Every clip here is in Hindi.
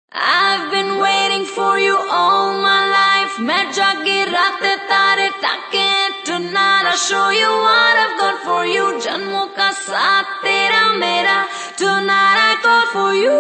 I've been waiting for you all my life. मैं जागी रातें तारे ताके. Tonight I'll show you what I've got for you. जन्मों का साथ तेरा मेरा. Tonight I call for you.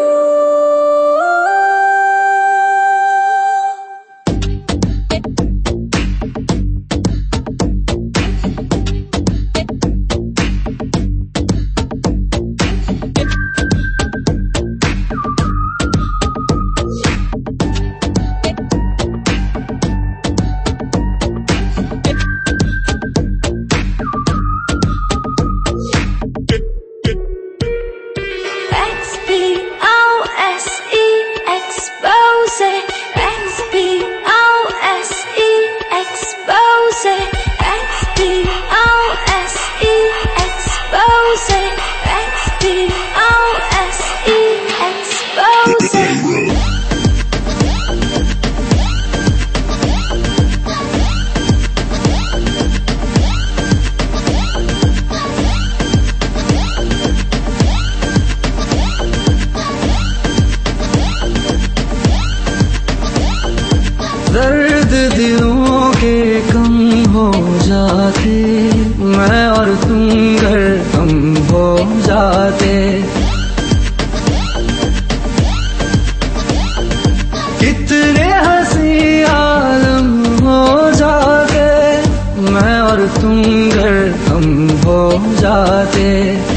दर्द दिलों के कम हो जाते, मैं और तुम घर हम हो जाते। कितने हंसी आलम हो जाते, मैं और तुम घर हम हो जाते।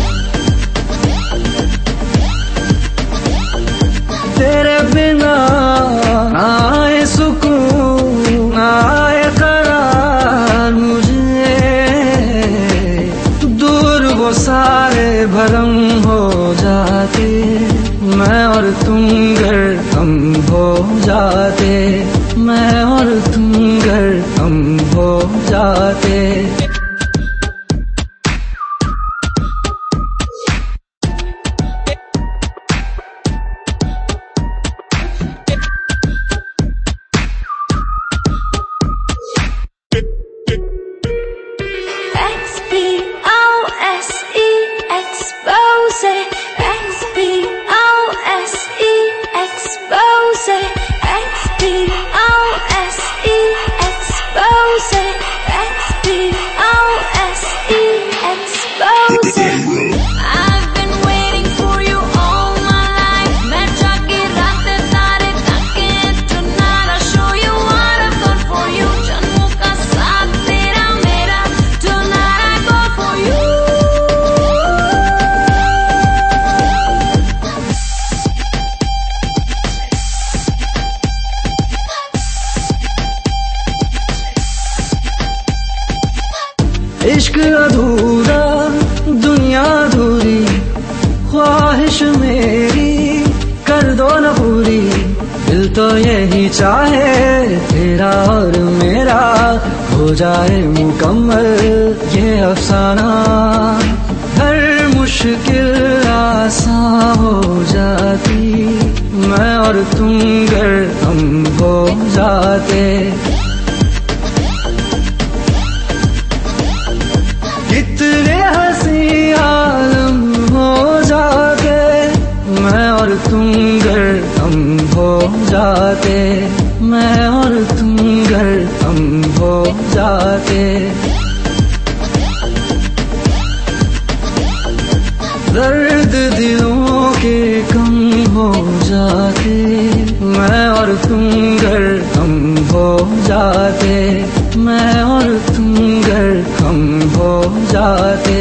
तेरे बिना आए सुकून आए करार मुझे, दूर वो सारे भरम हो जाते, मैं और तुम घर हम हो जाते, मैं और तुम घर हम हो जाते। इश्क अधूरा दुनिया अधूरी, ख्वाहिश मेरी कर दो न पूरी। दिल तो यही चाहे तेरा और मेरा हो जाए मुकम्मल ये अफसाना। हर मुश्किल आसान हो जाती, मैं और तुम घर हम हो जाते। कितने हंसी आलम हो जाते, मैं और तुम घर हम हो जाते, मैं और तुम घर हम हो जाते। दर्द दिलों के कम हो जाते, मैं और तुम घर हम हो जाते, मैं और तुम घर हम हो जाते।